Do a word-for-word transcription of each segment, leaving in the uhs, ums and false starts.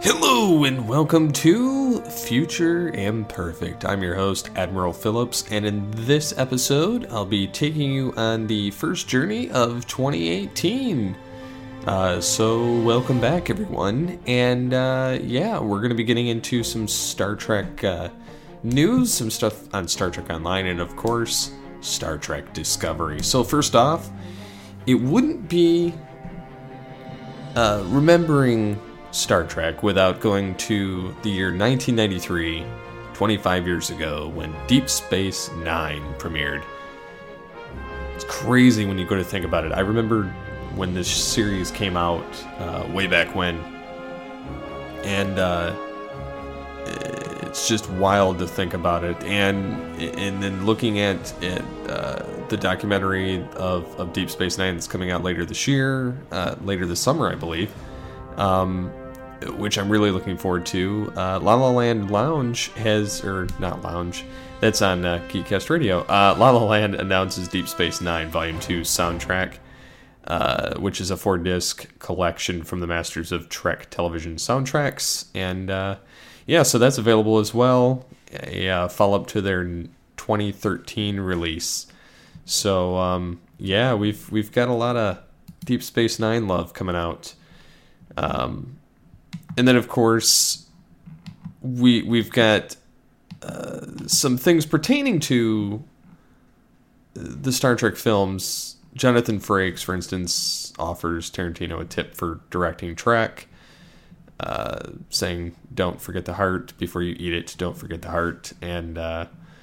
Hello and welcome to Future Imperfect. I'm your host, Admiral Phillips, and in this episode, I'll be taking you on the first journey of twenty eighteen. Uh, so, welcome back, everyone. And uh, yeah, we're going to be getting into some Star Trek uh, news, some stuff on Star Trek Online, and of course, Star Trek Discovery. So, first off, it wouldn't be uh, remembering Star Trek without going to the year nineteen ninety-three, twenty-five years ago, when Deep Space Nine premiered. It's crazy when you go to think about it. I remember when this series came out uh, way back when, and uh, it's just wild to think about it. And and then looking at, at uh, the documentary of, of Deep Space Nine that's coming out later this year, uh, later this summer, I believe. Um, which I'm really looking forward to. Uh, La La Land Lounge has, or not Lounge, that's on uh, Geekcast Radio. Uh, La La Land announces Deep Space Nine Volume two soundtrack, uh, which is a four-disc collection from the Masters of Trek television soundtracks. And uh, yeah, so that's available as well. A uh, follow-up to their twenty thirteen release. So um, yeah, we've we've got a lot of Deep Space Nine love coming out. Um, and then, of course, we we've got uh, some things pertaining to the Star Trek films. Jonathan Frakes, for instance, offers Tarantino a tip for directing Trek, uh, saying, "Don't forget the heart before you eat it. Don't forget the heart." And uh,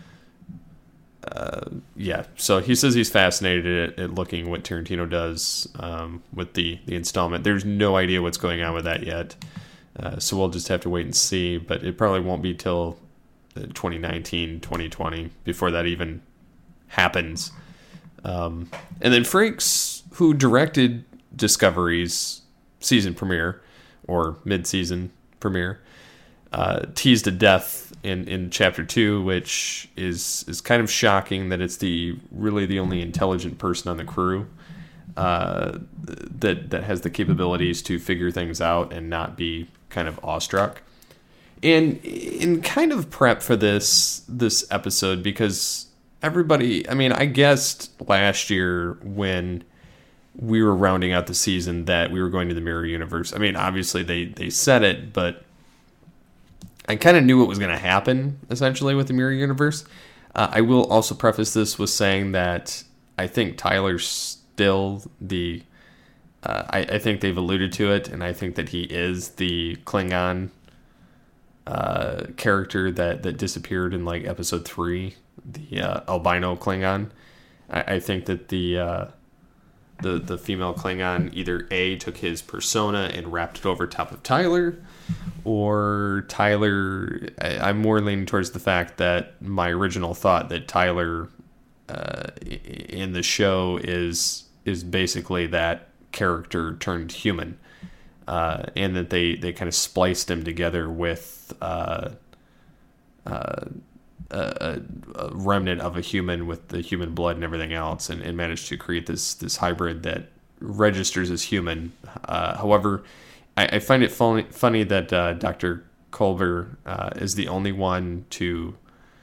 uh, yeah, so he says he's fascinated at, at looking what Tarantino does um, with the, the installment. There's no idea what's going on with that yet, uh, so we'll just have to wait and see. But it probably won't be till twenty nineteen, twenty twenty before that even happens. Um, and then Frakes, who directed Discovery's season premiere, or mid-season premiere, uh, teased to death in, in chapter two, which is is kind of shocking that it's the really the only intelligent person on the crew uh, that that has the capabilities to figure things out and not be kind of awestruck. And in kind of prep for this this episode, because everybody, I mean, I guessed last year when we were rounding out the season that we were going to the Mirror Universe. I mean, obviously they, they said it, but I kind of knew what was going to happen, essentially, with the Mirror Universe. Uh, I will also preface this with saying that I think Tyler's still the... Uh, I, I think they've alluded to it, and I think that he is the Klingon uh, character that, that disappeared in, like, episode three, the uh, albino Klingon. I, I think that the... Uh, The, the female Klingon either A, took his persona and wrapped it over top of Tyler, or Tyler, I, I'm more leaning towards the fact that my original thought that Tyler uh, in the show is is basically that character turned human, uh, and that they, they kind of spliced him together with uh, uh, a, a remnant of a human with the human blood and everything else, and, and managed to create this this hybrid that registers as human. Uh, however, I, I find it funny, funny that uh, Doctor Culber uh, is the only one to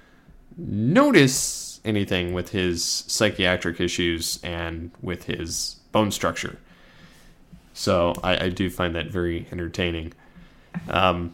notice anything with his psychiatric issues and with his bone structure. So I, I do find that very entertaining. Um,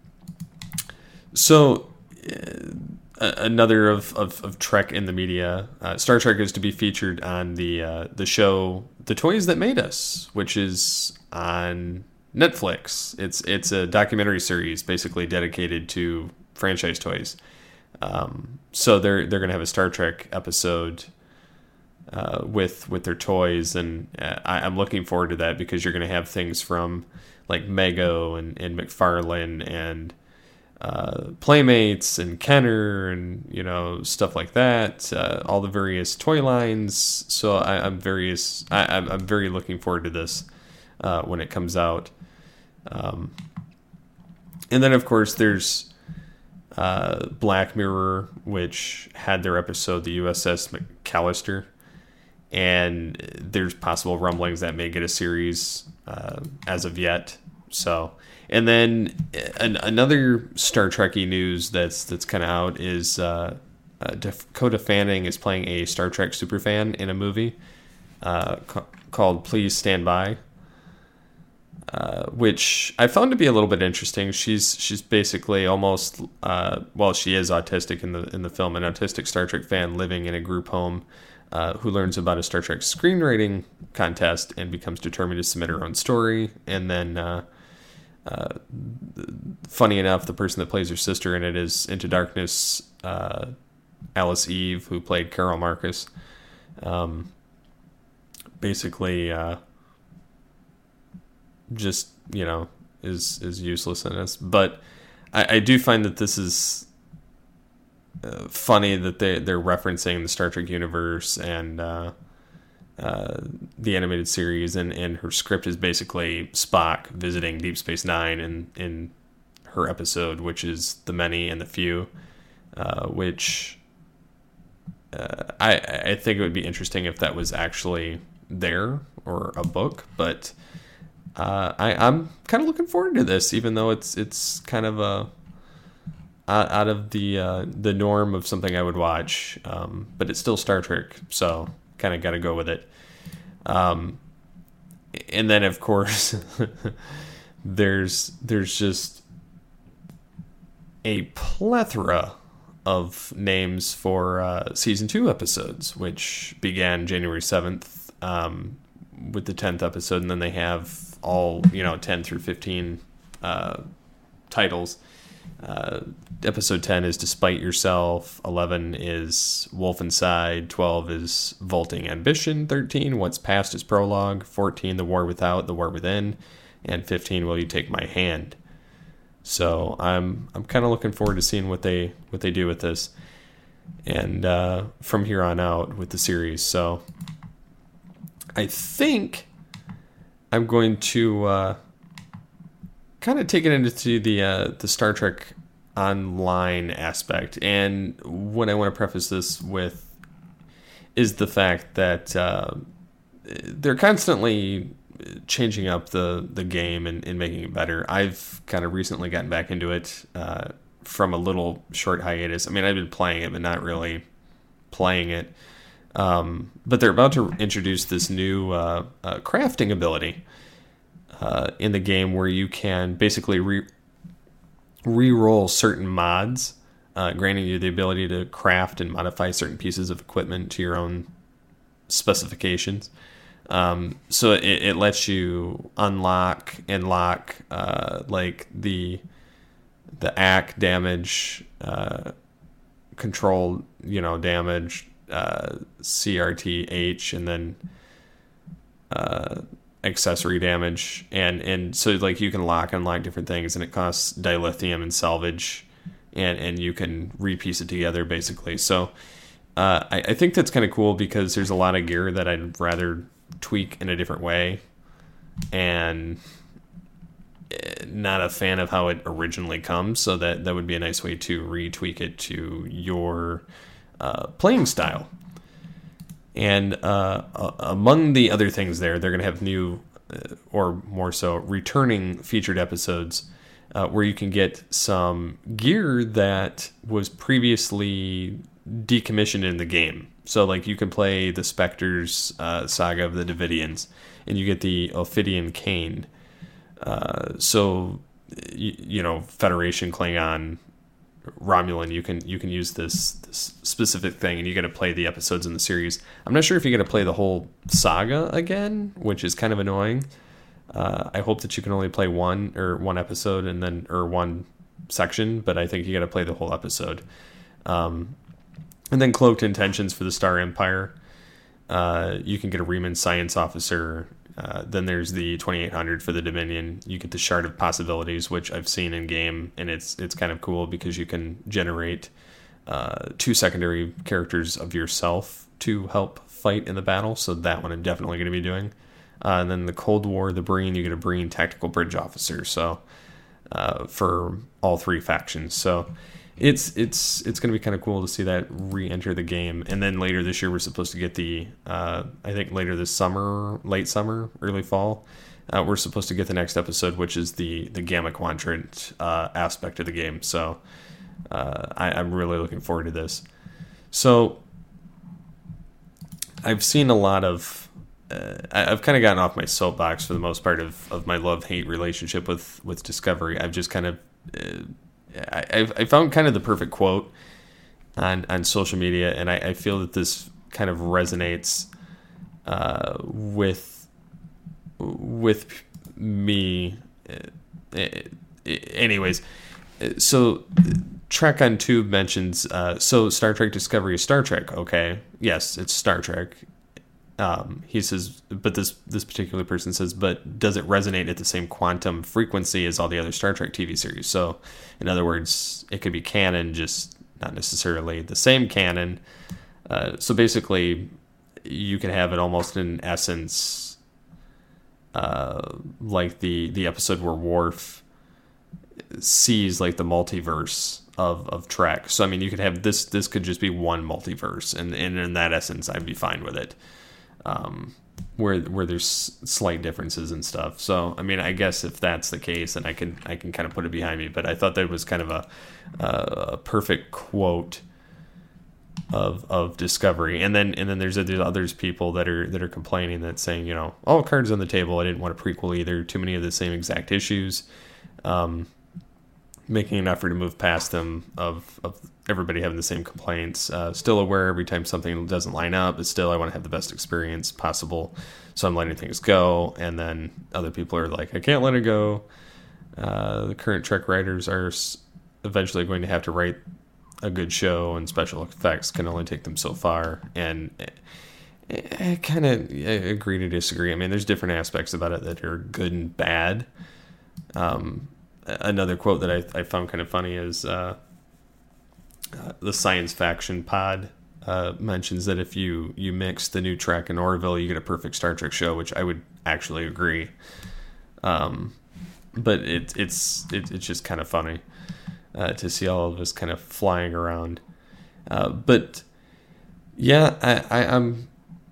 so... Uh, Another of, of, of Trek in the media, uh, Star Trek is to be featured on the uh, the show The Toys That Made Us, which is on Netflix. It's it's a documentary series basically dedicated to franchise toys. Um, so they're they're gonna have a Star Trek episode uh, with with their toys, and uh, I, I'm looking forward to that because you're gonna have things from like Mego and, and McFarlane and Uh, Playmates and Kenner and, you know, stuff like that, uh, all the various toy lines. So I, I'm various. I, I'm, I'm very looking forward to this uh, when it comes out. Um, and then, of course, there's uh, Black Mirror, which had their episode, the U S S McAllister, and there's possible rumblings that may get a series uh, as of yet. So, and then an, another Star Trek-y news that's that's kind of out is uh, uh, Dakota Fanning is playing a Star Trek superfan in a movie uh, ca- called Please Stand By, uh, which I found to be a little bit interesting. She's she's basically almost uh, well, she is autistic in the in the film, an autistic Star Trek fan living in a group home. Uh, who learns about a Star Trek screenwriting contest and becomes determined to submit her own story. And then, uh, uh, funny enough, the person that plays her sister in it is Into Darkness, uh, Alice Eve, who played Carol Marcus. Um, basically, uh, just, you know, is is useless in this. But I, I do find that this is Uh, funny that they they're referencing the Star Trek universe and uh, uh, the animated series, and, and her script is basically Spock visiting Deep Space Nine in in her episode, which is The Many and the Few, uh, which uh, I I think it would be interesting if that was actually there or a book, but uh, I I'm kind of looking forward to this, even though it's it's kind of a out of the uh, the norm of something I would watch, um, but it's still Star Trek, so kind of got to go with it. Um, and then, of course, there's there's just a plethora of names for uh, season two episodes, which began January seventh um, with the tenth episode, and then they have all, you know, ten through fifteen uh, titles. Uh, episode ten is Despite Yourself, eleven is Wolf Inside, twelve is Vaulting Ambition, thirteen What's Past is Prologue, fourteen The War Without, The War Within, and fifteen Will You Take My Hand. So I'm I'm kind of looking forward to seeing what they what they do with this, and uh, from here on out with the series. So I think I'm going to uh, kind of take it into the uh, the Star Trek Online aspect. And what I want to preface this with is the fact that uh, they're constantly changing up the, the game and, and making it better. I've kind of recently gotten back into it uh, from a little short hiatus. I mean, I've been playing it, but not really playing it. Um, but they're about to introduce this new uh, uh, crafting ability uh, in the game where you can basically re- re-roll certain mods, uh, granting you the ability to craft and modify certain pieces of equipment to your own specifications. Um, so it, it lets you unlock and lock uh, like the the A C damage, uh, control, you know, damage, uh, C R T H, and then uh, accessory damage, and and so like you can lock and unlock different things, and it costs dilithium and salvage, and and you can repiece it together basically. So uh, I, I think that's kind of cool because there's a lot of gear that I'd rather tweak in a different way, and not a fan of how it originally comes, so that that would be a nice way to retweak it to your uh, playing style. And uh, uh, among the other things there, they're going to have new, uh, or more so, returning featured episodes uh, where you can get some gear that was previously decommissioned in the game. So, like, you can play the Spectres uh, Saga of the Davidians, and you get the Ophidian Cane. Uh, so, you, you know, Federation, Klingon, Romulan, you can you can use this, this specific thing, and you get to play the episodes in the series. I'm not sure if you get to play the whole saga again, which is kind of annoying. Uh, I hope that you can only play one or one episode and then or one section, but I think you got to play the whole episode. Um, and then Cloaked Intentions for the Star Empire. Uh, you can get a Reman Science Officer. Uh, then there's the twenty-eight hundred for the Dominion. You get the Shard of Possibilities, which I've seen in game, and it's it's kind of cool because you can generate uh, two secondary characters of yourself to help fight in the battle. So that one I'm definitely going to be doing. Uh, and then the Cold War, the Breen, you get a Breen Tactical Bridge Officer. So uh, for all three factions. So it's it's it's going to be kind of cool to see that re-enter the game. And then later this year, we're supposed to get the, uh, I think later this summer, late summer, early fall, uh, we're supposed to get the next episode, which is the the Gamma Quadrant uh, aspect of the game. So uh, I, I'm really looking forward to this. So I've seen a lot of. Uh, I've kind of gotten off my soapbox for the most part of, of my love-hate relationship with, with Discovery. I've just kind of uh, I, I've I found kind of the perfect quote on on social media, and I, I feel that this kind of resonates uh, with with me. Uh, anyways, so Trek on Tube mentions uh, so Star Trek Discovery is Star Trek. Okay, yes, it's Star Trek. Um, he says, but this this particular person says, but does it resonate at the same quantum frequency as all the other Star Trek T V series? So, in other words, it could be canon, just not necessarily the same canon. Uh, so basically, you can have it almost in essence, uh, like the the episode where Worf sees like the multiverse of of Trek. So I mean, you could have this. This could just be one multiverse, and, and in that essence, I'd be fine with it. Um, where where there's slight differences and stuff. So I mean, I guess if that's the case, then I can I can kind of put it behind me. But I thought that was kind of a a perfect quote of of Discovery. And then and then there's there's others people that are that are complaining, that saying, you know, all cards on the table. I didn't want a prequel either. Too many of the same exact issues. Um, making an effort to move past them of of everybody having the same complaints. Uh, still aware every time something doesn't line up, but still I want to have the best experience possible, so I'm letting things go. And then other people are like, I can't let it go. Uh, the current Trek writers are eventually going to have to write a good show, and special effects can only take them so far. And I, I kind of agree to disagree. I mean, there's different aspects about it that are good and bad. Um, another quote that I, I found kind of funny is uh, uh, the Science Faction pod uh, mentions that if you, you mix the new Trek and Orville, you get a perfect Star Trek show, which I would actually agree. Um, but it, it's it, it's just kind of funny uh, to see all of us kind of flying around. Uh, but yeah, I, I, I'm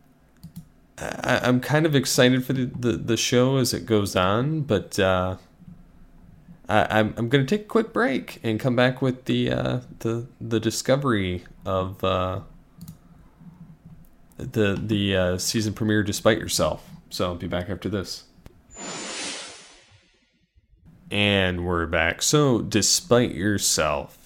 I, I'm kind of excited for the, the, the show as it goes on, but uh, I, I'm I'm going to take a quick break and come back with the uh, the the discovery of uh, the the uh, season premiere, Despite Yourself. So I'll be back after this. And we're back. So, Despite Yourself.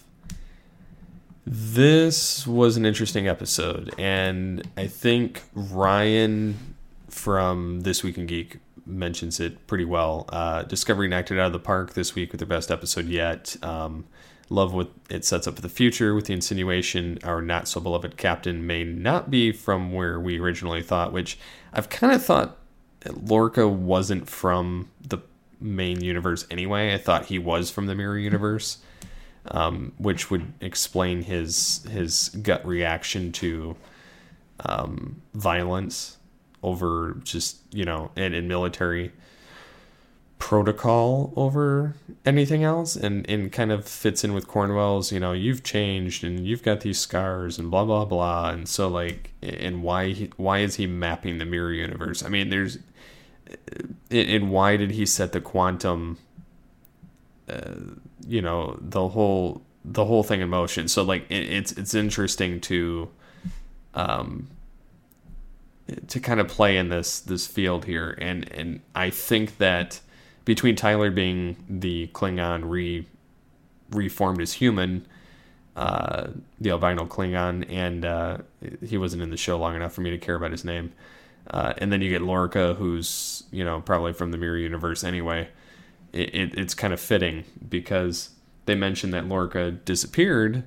This was an interesting episode, and I think Ryan from This Week in Geek mentions it pretty well. Uh, Discovery knocked it out of the park this week with their best episode yet. Um, love what it sets up for the future with the insinuation our not so beloved captain may not be from where we originally thought, which I've kind of thought Lorca wasn't from the main universe anyway. I thought he was from the mirror universe, um, which would explain his his gut reaction to um, violence over just, you know, and in military protocol over anything else, and, and kind of fits in with Cornwell's, you know, you've changed and you've got these scars and blah, blah, blah. And so like, and why, he, why is he mapping the mirror universe? I mean, there's, and why did he set the quantum, uh, you know, the whole, the whole thing in motion? So like, it, it's, it's interesting to, um, to kind of play in this this field here, and and I think that between Tyler being the Klingon re reformed as human, uh, the albino Klingon, and uh, he wasn't in the show long enough for me to care about his name, uh, and then you get Lorca, who's, you know, probably from the mirror universe anyway. It, it, it's kind of fitting because they mentioned that Lorca disappeared,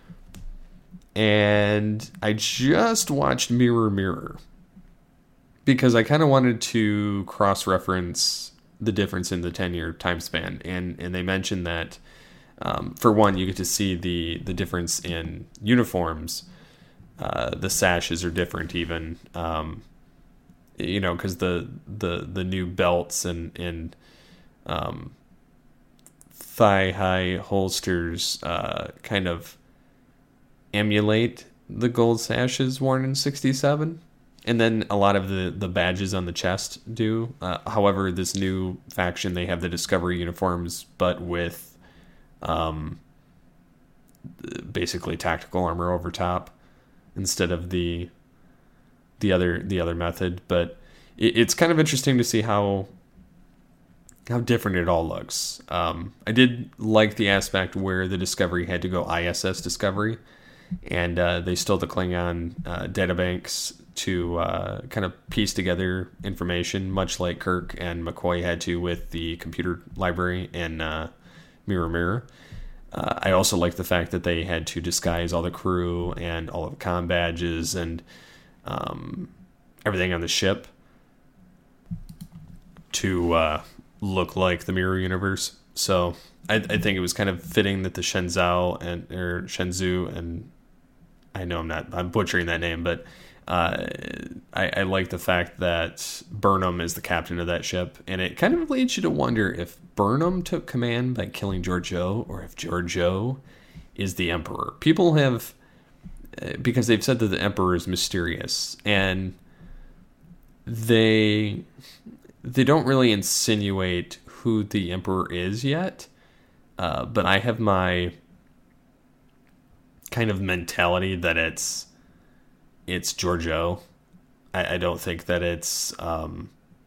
and I just watched Mirror Mirror, because I kind of wanted to cross-reference the difference in the ten-year time span. And, and they mentioned that, um, for one, you get to see the, the difference in uniforms. Uh, the sashes are different even, um, you know, because the, the, the new belts and, and um, thigh-high holsters uh, kind of emulate the gold sashes worn in sixty-seven. and then a lot of the, the badges on the chest do. Uh, however, this new faction, they have the Discovery uniforms, but with um, basically tactical armor over top instead of the the other the other method. But it, it's kind of interesting to see how how different it all looks. Um, I did like the aspect where the Discovery had to go I S S Discovery, and uh, they stole the Klingon uh, databanks to uh, kind of piece together information, much like Kirk and McCoy had to with the computer library in uh, Mirror Mirror. Uh, I also like the fact that they had to disguise all the crew and all of the comm badges and um, everything on the ship to uh, look like the Mirror Universe. So I, I think it was kind of fitting that the Shenzhou and or Shenzhou and I know I'm not I'm butchering that name, but uh, I, I like the fact that Burnham is the captain of that ship, and it kind of leads you to wonder if Burnham took command by killing Georgiou, or if Georgiou is the Emperor. People have, because they've said that the Emperor is mysterious, and they they don't really insinuate who the Emperor is yet. Uh, but I have my kind of mentality that it's it's Georgiou. I, I don't think that it's um,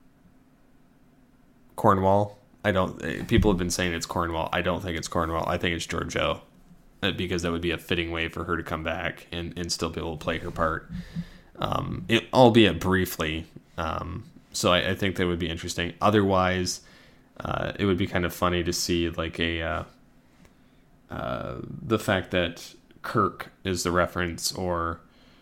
Cornwall. I don't. People have been saying it's Cornwall. I don't think it's Cornwall. I think it's Georgiou, because that would be a fitting way for her to come back and, and still be able to play her part, um, it, albeit briefly. Um, so I, I think that would be interesting. Otherwise, uh, it would be kind of funny to see like a uh, uh, the fact that Kirk is the reference, or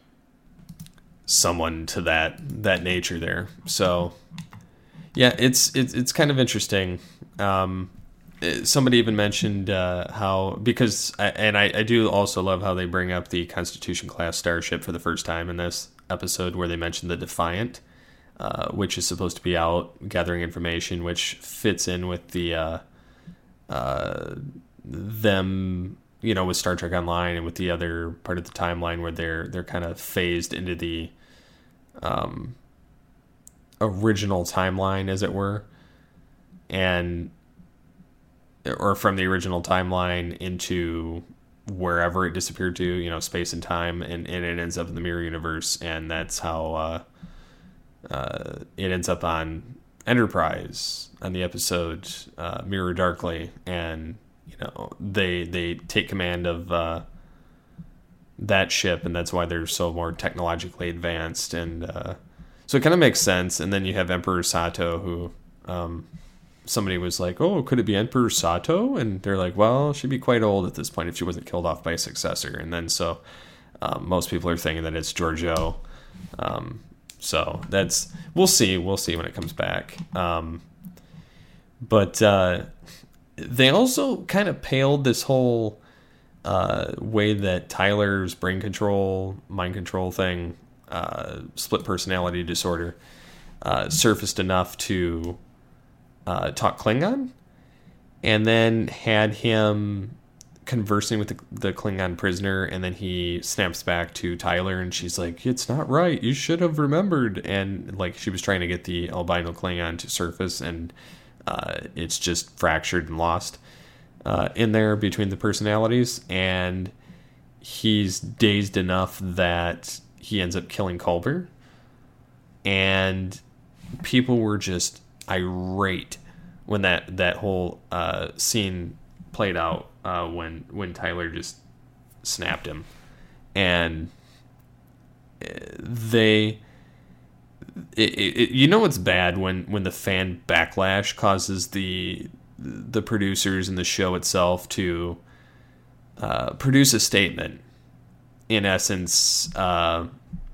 someone to that that nature there. So yeah, it's it's it's kind of interesting. Um, somebody even mentioned uh, how, because I, and I, I do also love how they bring up the Constitution class starship for the first time in this episode, where they mentioned the Defiant, uh, which is supposed to be out gathering information, which fits in with the uh, uh, them, you know, with Star Trek Online and with the other part of the timeline where they're they're kind of phased into the um, original timeline, as it were, and or from the original timeline into wherever it disappeared to, you know, space and time, and, and it ends up in the Mirror Universe, and that's how uh, uh, it ends up on Enterprise on the episode uh, Mirror Darkly, and you know they they take command of uh, that ship, and that's why they're so more technologically advanced, and uh, so it kind of makes sense. And then you have Emperor Sato, who um, somebody was like, oh, could it be Emperor Sato? And they're like, well, she'd be quite old at this point if she wasn't killed off by a successor. And then so um, most people are thinking that it's Georgiou. Um, so that's, we'll see. We'll see when it comes back. Um, but uh, they also kind of paled this whole uh, way that Tyler's brain control, mind control thing, uh, split personality disorder, uh, surfaced enough to Uh, talk Klingon, and then had him conversing with the, the Klingon prisoner, and then he snaps back to Tyler, and she's like, it's not right, you should have remembered, and like she was trying to get the albino Klingon to surface, and uh, it's just fractured and lost uh, in there between the personalities, and he's dazed enough that he ends up killing Culber, and people were just irate when that that whole uh, scene played out, uh, when when Tyler just snapped him, and they it, it, you know it's bad when when the fan backlash causes the the producers and the show itself to uh, produce a statement, in essence, uh,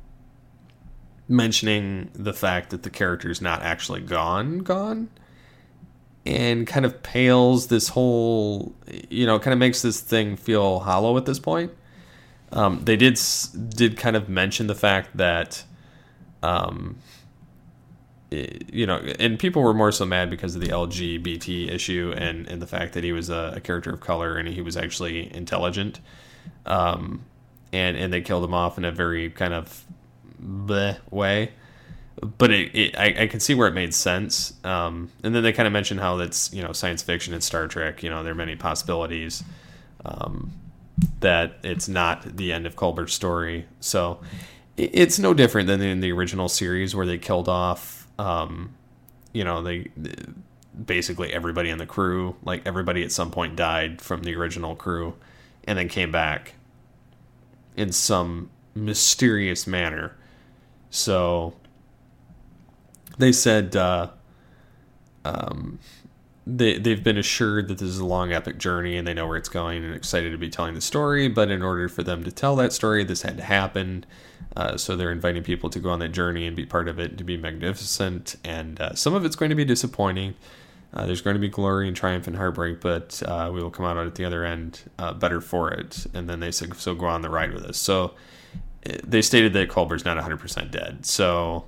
mentioning the fact that the character's not actually gone, gone, and kind of pales this whole, you know, kind of makes this thing feel hollow at this point. Um, they did did kind of mention the fact that, um, you know, and people were more so mad because of the L G B T issue, and, and the fact that he was a, a character of color and he was actually intelligent, um, and and they killed him off in a very kind of bleh way. But it, it I, I can see where it made sense. Um, and then they kind of mentioned how that's, you know, science fiction and Star Trek. You know, there are many possibilities. Um, that it's not the end of Culbert's story. So it, it's no different than in the original series where they killed off, um, you know, they basically everybody in the crew. Like everybody at some point died from the original crew, and then came back in some mysterious manner. So they said uh, um, they, they've been assured that this is a long, epic journey, and they know where it's going and excited to be telling the story. But in order for them to tell that story, this had to happen. Uh, so they're inviting people to go on that journey and be part of it, to be magnificent. And uh, some of it's going to be disappointing. Uh, there's going to be glory and triumph and heartbreak, but uh, we will come out at the other end uh, better for it. And then they said, so go on the ride with us. So they stated that Culbert's not one hundred percent dead. So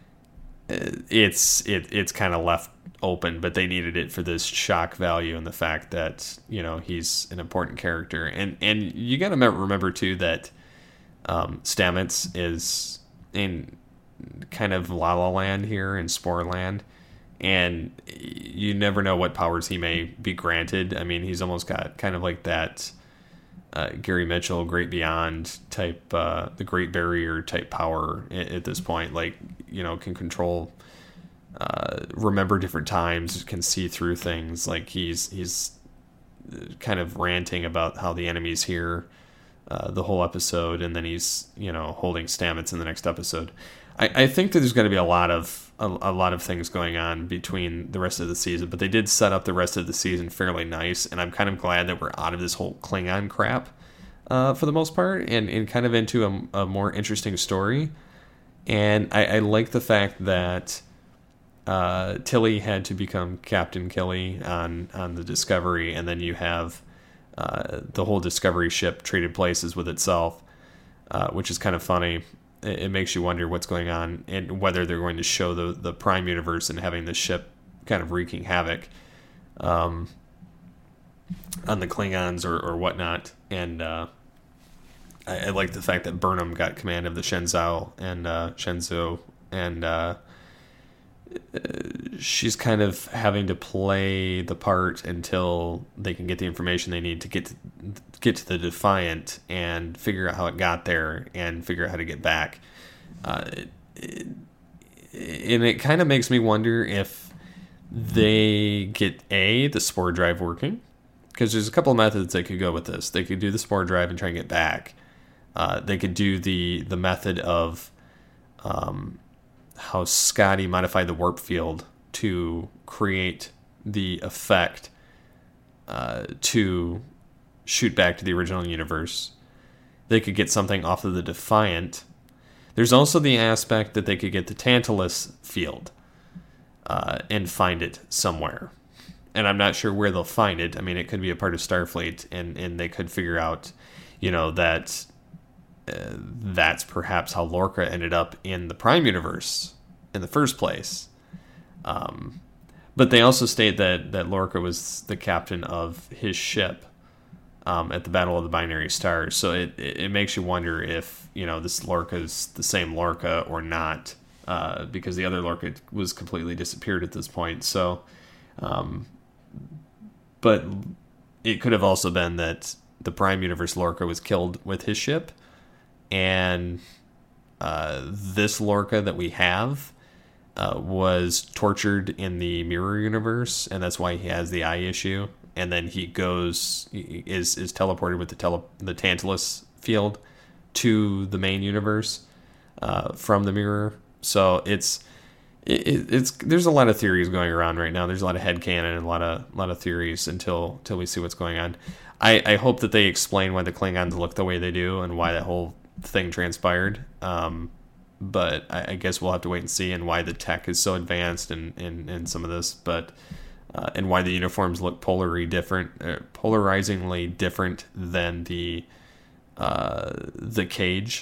it's it it's kind of left open, but they needed it for this shock value and the fact that, you know, he's an important character. And and you got to remember, too, that um, Stamets is in kind of La La Land here, in Spore Land. And you never know what powers he may be granted. I mean, he's almost got kind of like that uh, Gary Mitchell, Great Beyond type, uh, the Great Barrier type power at, at this point. Like, you know, can control, uh, remember different times, can see through things. Like he's he's kind of ranting about how the enemy's here uh, the whole episode, and then he's, you know, holding Stamets in the next episode. I, I think that there's going to be a lot of a, a lot of things going on between the rest of the season, but they did set up the rest of the season fairly nice, and I'm kind of glad that we're out of this whole Klingon crap uh, for the most part, and, and kind of into a, a more interesting story. And I, I like the fact that uh, Tilly had to become Captain Killy on, on the Discovery, and then you have uh, the whole Discovery ship traded places with itself, uh, which is kind of funny. It makes you wonder what's going on and whether they're going to show the, the Prime universe and having the ship kind of wreaking havoc um, on the Klingons or, or whatnot. And uh, I, I like the fact that Burnham got command of the Shenzhou and uh, Shenzhou, and uh, she's kind of having to play the part until they can get the information they need to get to, get to the Defiant and figure out how it got there and figure out how to get back. Uh, it, it, and it kind of makes me wonder if they get A, the spore drive working, because there's a couple of methods they could go with this. They could do the spore drive and try and get back. Uh, they could do the the method of um, how Scotty modified the warp field to create the effect uh, to shoot back to the original universe. They could get something off of the Defiant. There's also the aspect that they could get the Tantalus field uh, and find it somewhere. And I'm not sure where they'll find it. I mean, it could be a part of Starfleet, and, and they could figure out, you know, that uh, that's perhaps how Lorca ended up in the Prime universe in the first place. Um, but they also state that, that Lorca was the captain of his ship Um, at the Battle of the Binary Stars. So it, it, it makes you wonder if, you know, this Lorca is the same Lorca or not, uh, because the other Lorca was completely disappeared at this point. So, um, but it could have also been that the Prime Universe Lorca was killed with his ship, and uh, this Lorca that we have uh, was tortured in the Mirror Universe, and that's why he has the eye issue. And then he goes is is teleported with the tele, the Tantalus field to the main universe uh, from the Mirror. So it's it, it's there's a lot of theories going around right now. There's a lot of headcanon and a lot of lot of theories until until we see what's going on. I, I hope that they explain why the Klingons look the way they do and why that whole thing transpired. Um, but I, I guess we'll have to wait and see, and why the tech is so advanced and in, in, in some of this. But Uh, and why the uniforms look polarly different, uh, polarizingly different than the uh, the cage,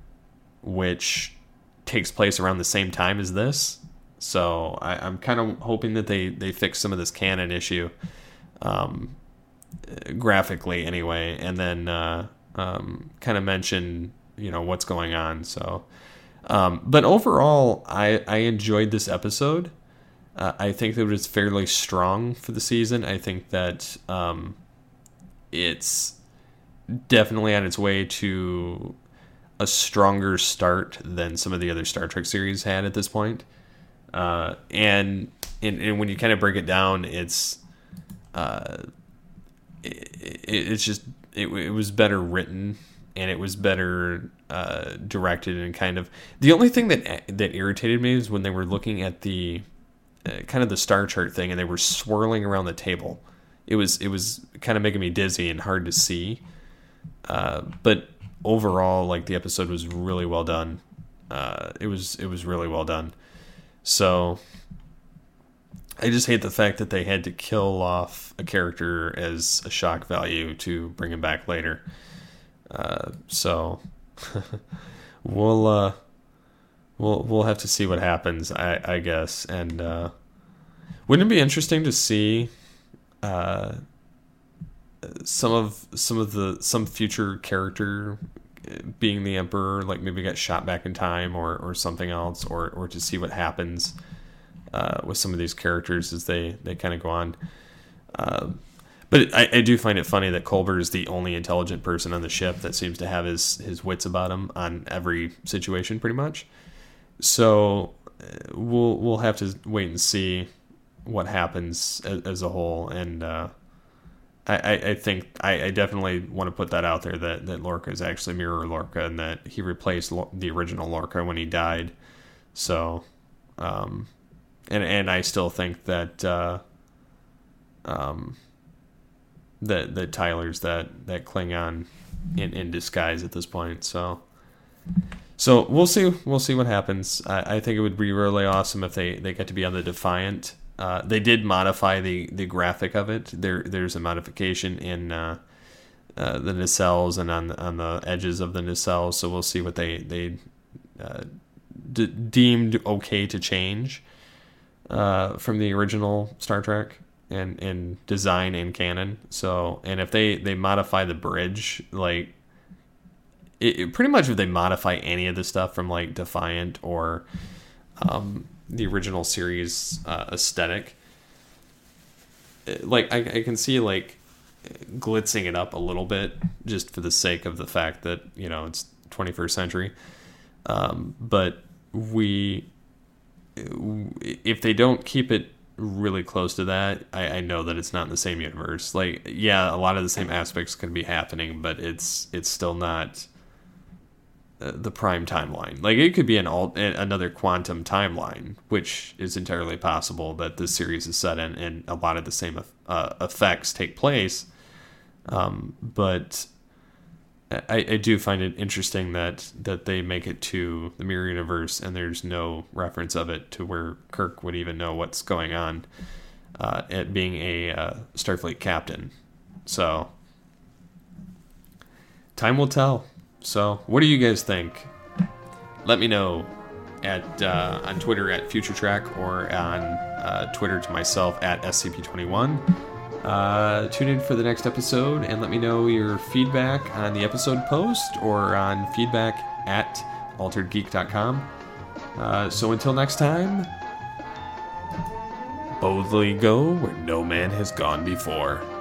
which takes place around the same time as this. So I, I'm kind of hoping that they, they fix some of this canon issue, um, graphically anyway, and then uh, um, kind of mention, you know, what's going on. So Um, but overall, I, I enjoyed this episode. Uh, I think that it was fairly strong for the season. I think that um, it's definitely on its way to a stronger start than some of the other Star Trek series had at this point. Uh, and, and and when you kind of break it down, it's uh, it, it, it's just it, it was better written, and it was better uh, directed, and kind of the only thing that that irritated me is when they were looking at the uh, kind of the star chart thing, and they were swirling around the table. It was it was kind of making me dizzy and hard to see. Uh, but overall, like, the episode was really well done. Uh, it was it was really well done. So I just hate the fact that they had to kill off a character as a shock value to bring him back later. Uh, so we'll uh, we'll we'll have to see what happens, I, I guess. And uh, wouldn't it be interesting to see uh, some of some of the some future character being the Emperor, like maybe get shot back in time or, or something else, or, or to see what happens uh, with some of these characters as they, they kind of go on. Uh, but I, I do find it funny that Culber is the only intelligent person on the ship that seems to have his, his wits about him on every situation, pretty much. So we'll we'll have to wait and see what happens as, as a whole, and uh, I, I think I, I definitely want to put that out there that, that Lorca is actually Mirror Lorca, and that he replaced Lo- the original Lorca when he died. So, um, and and I still think that uh, um, that that Tyler's that, that Klingon in, in disguise at this point. So, so we'll see we'll see what happens. I, I think it would be really awesome if they, they get to be on the Defiant. Uh, they did modify the, the graphic of it. There there's a modification in uh, uh, the nacelles and on the, on the edges of the nacelles. So we'll see what they they uh, d- deemed okay to change uh, from the original Star Trek and in design and canon. So, and if they, they modify the bridge, like it, it pretty much if they modify any of the stuff from like Defiant or um, the original series uh, aesthetic, like I, I can see like glitzing it up a little bit just for the sake of the fact that, you know, it's twenty-first century. Um, but we, if they don't keep it really close to that, I, I know that it's not in the same universe. Like, yeah, a lot of the same aspects can be happening, but it's it's still not the prime timeline. Like, it could be an alt, another quantum timeline, which is entirely possible that this series is set in, and a lot of the same uh, effects take place. Um, but I, I do find it interesting that that they make it to the Mirror Universe, and there's no reference of it to where Kirk would even know what's going on, uh, at being a uh, Starfleet captain. So time will tell. So, what do you guys think? Let me know at uh, on Twitter at FutureTrack, or on uh, Twitter to myself at S C P twenty-one. Uh, tune in for the next episode and let me know your feedback on the episode post or on feedback at altered geek dot com. Uh, so until next time, boldly go where no man has gone before.